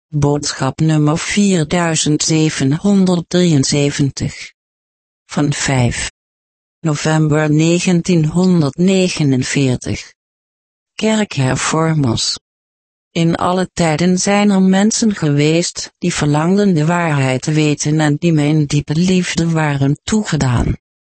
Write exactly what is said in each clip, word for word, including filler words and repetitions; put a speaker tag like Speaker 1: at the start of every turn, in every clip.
Speaker 1: Boodschap nummer vierduizendzevenhonderddrieënzeventig. Van vijf november negentienhonderdnegenenveertig. Kerkhervormers. In alle tijden zijn er mensen geweest die verlangden de waarheid te weten en die mij een diepe liefde waren toegedaan.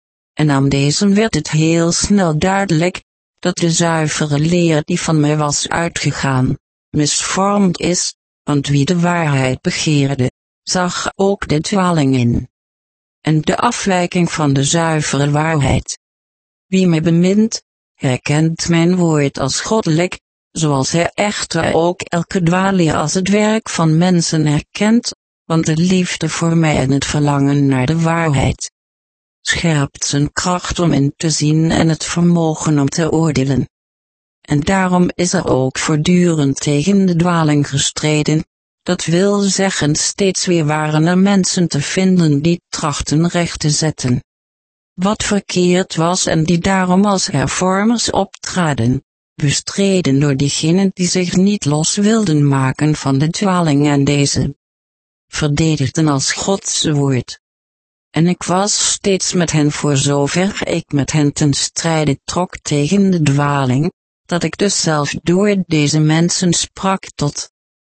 Speaker 1: En aan deze werd het heel snel duidelijk dat de zuivere leer die van mij was uitgegaan, misvormd is, want wie de waarheid begeerde, zag ook de dwaling in. En de afwijking van de zuivere waarheid. Wie mij bemint, herkent mijn woord als goddelijk, zoals hij echter ook elke dwaalleer als het werk van mensen herkent, want de liefde voor mij en het verlangen naar de waarheid scherpt zijn kracht om in te zien en het vermogen om te oordelen. En daarom is er ook voortdurend tegen de dwaling gestreden, dat wil zeggen steeds weer waren er mensen te vinden die trachten recht te zetten wat verkeerd was en die daarom als hervormers optraden, bestreden door diegenen die zich niet los wilden maken van de dwaling en deze verdedigden als Gods woord. En ik was steeds met hen voor zover ik met hen ten strijde trok tegen de dwaling, dat ik dus zelf door deze mensen sprak tot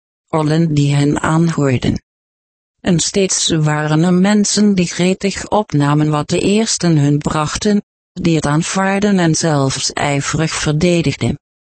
Speaker 1: allen die hen aanhoorden. En steeds waren er mensen die gretig opnamen wat de eersten hun brachten, die het aanvaarden en zelfs ijverig verdedigden.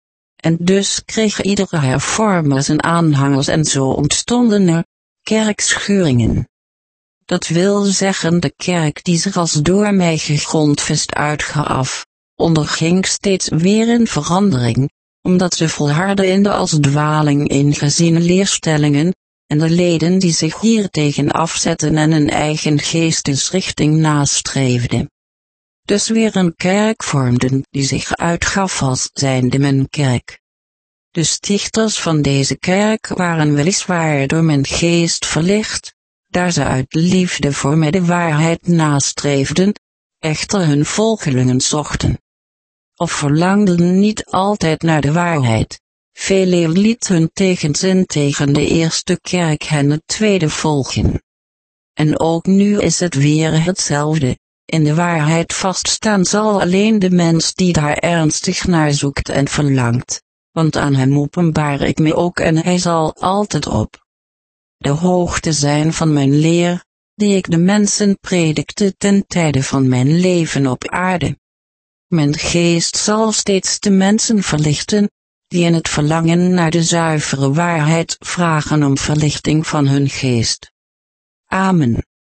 Speaker 1: En dus kreeg iedere hervormer zijn aanhangers en zo ontstonden er kerkscheuringen. Dat wil zeggen de kerk die zich als door mij gegrondvest uitgaf, onderging steeds weer een verandering, omdat ze volhardden in de als dwaling ingeziene leerstellingen, en de leden die zich hiertegen afzetten en een eigen geestesrichting nastreefden. Dus weer een kerk vormden die zich uitgaf als zijnde mijn kerk. De stichters van deze kerk waren weliswaar door mijn geest verlicht, daar ze uit liefde voor mij de waarheid nastreefden, echter hun volgelingen zochten. Of verlangden niet altijd naar de waarheid. Velen liet hun tegenzin tegen de eerste kerk hen het tweede volgen. En ook nu is het weer hetzelfde. In de waarheid vaststaan zal alleen de mens die daar ernstig naar zoekt en verlangt, want aan hem openbaar ik me ook en hij zal altijd op de hoogte zijn van mijn leer, die ik de mensen predikte ten tijde van mijn leven op aarde. Mijn geest zal steeds de mensen verlichten, die in het verlangen naar de zuivere waarheid vragen om verlichting van hun geest. Amen.